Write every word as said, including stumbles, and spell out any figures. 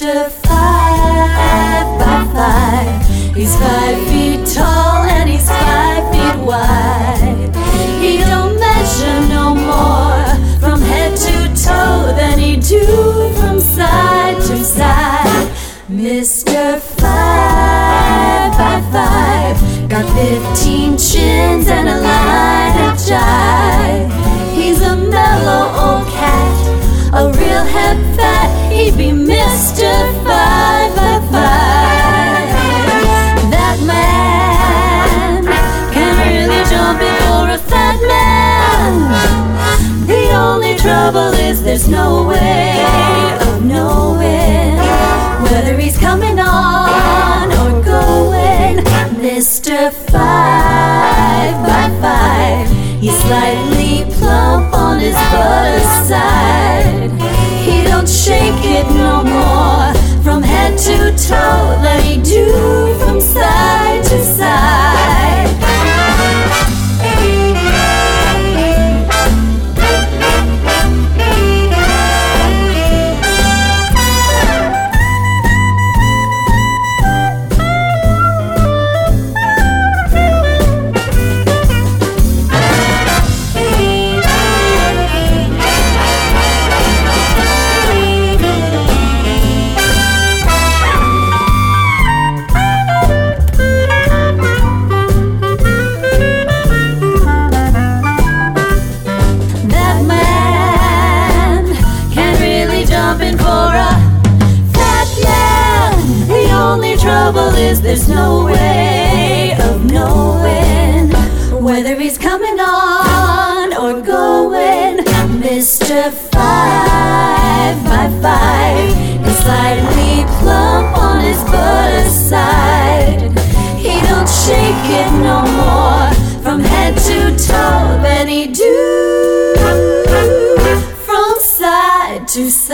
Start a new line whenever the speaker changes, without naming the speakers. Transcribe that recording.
Mister Five by Five. He's five feet tall and he's five feet wide. He don't measure no more from head to toe than he do from side to side. Mister Five by Five got fifteen chins and a line of jive. He's a mellow old cat, a real hep fat. He'd be Mister Five by Five. That man can really jump in for a fat man. The only trouble is there's no way of knowing whether he's coming on or going. Mister Five by Five, he's slightly plump on his butter side. He don't shake it no more from head to toe than he do from side to side. Is there's no way of knowing whether he's coming on or going. Mister Five by Five is slightly plump on his butter side. He don't shake it no more from head to toe than he do from side to side.